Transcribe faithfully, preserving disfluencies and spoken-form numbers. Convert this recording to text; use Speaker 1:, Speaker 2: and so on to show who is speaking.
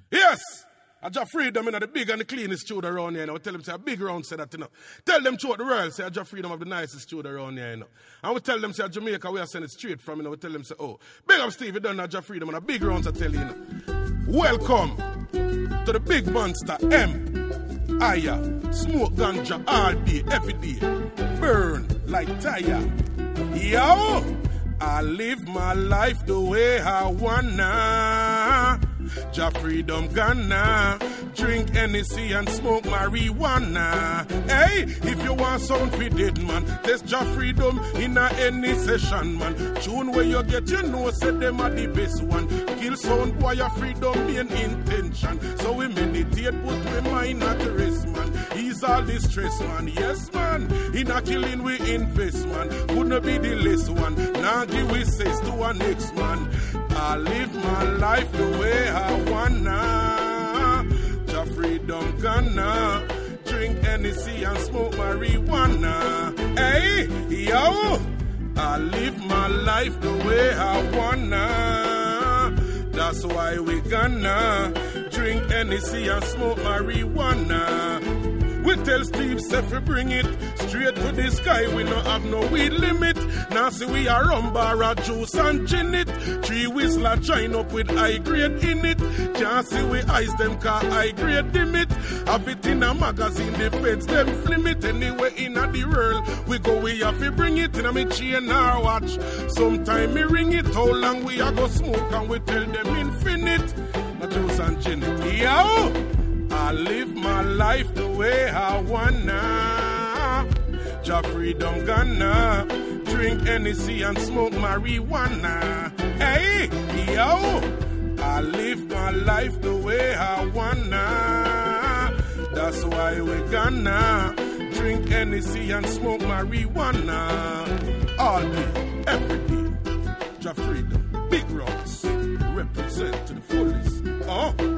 Speaker 1: Yes. I just freedom in the big and the cleanest studio around here. You know. Tell them, say, a big round say that, you know. Tell them throughout the world, say, I just freedom of the nicest studio around here, you know. And we tell them, say, Jamaica, we are sending it straight from, you know. We tell them, say, oh, big up Steve, you done that just freedom and a big round, I tell you, you know. Welcome to the big monster, M. Aya, smoke ganja all day, every day. Burn like tire. Yo, I live my life the way I wanna. Ja freedom gonna drink Hennessy and smoke marijuana. Hey, if you want sound for dead man, test Ja freedom in a any session, man. Tune where you get, you know, say them are the best one. Kill sound boy, your freedom main intention. So we meditate, put we mind at rest, man. Ease all the stress, man. Yes, man. In a killing we invest, man. Couldn't be the less one. Now give we says to our next man. I live my life the way I wanna. Ja freedom gonna drink Hennessy and smoke marijuana. Hey, yo, I live my life the way I wanna. That's why we gonna drink Hennessy and smoke marijuana. We tell Steve Seffi bring it straight to the sky. We no have no weed limit. Now see we are rum bar, juice and gin it. Three whistler join up with high grade in it. Can't see we ice them car high grade dim it. Have it in a magazine, the feds them flim it. Anywhere in a the world we go, we have to bring it in a me chain or watch. Sometime me ring it, how long we a go smoke and we tell them infinite. No juice and gin it. Yo! I live my life the way I wanna. Ja freedom gonna drink Hennessy and smoke marijuana. Hey, yo, I live my life the way I wanna. That's why we gonna drink Hennessy and smoke marijuana. All day, every day. Ja freedom, big rocks, represent to the fullest. Oh.